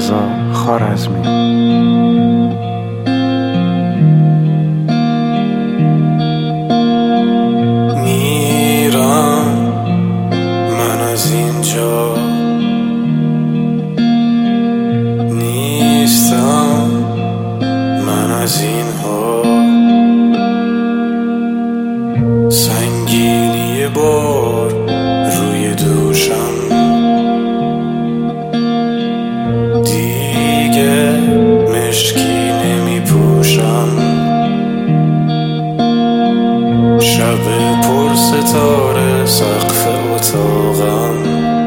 رضا خوارزمی. میرم من از اینجا، نیستم من از اینها. سنگینی بار روی دوشم، دیگه مشکی نمی پوشم. شب پر ستاره سقف اتاقم،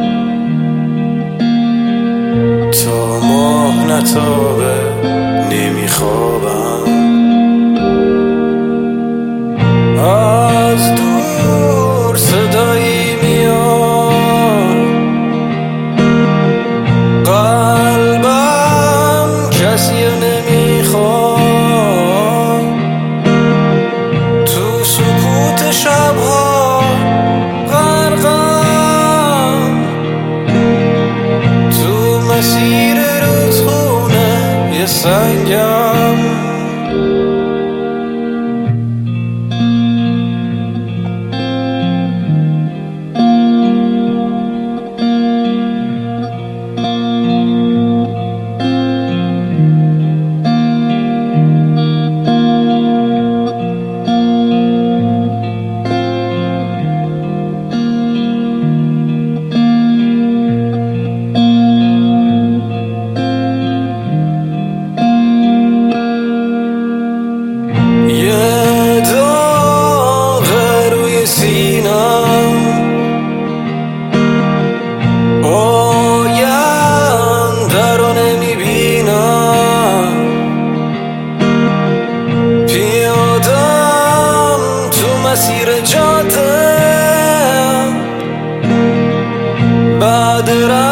تا ماه نتابه نمی خوابم. از دور صدایی میاد، قلبم کسی نمیخواد. تو سکوت شبها غرقم، تو مسیر رودخونه یه سنگم. مسیر جاده بعد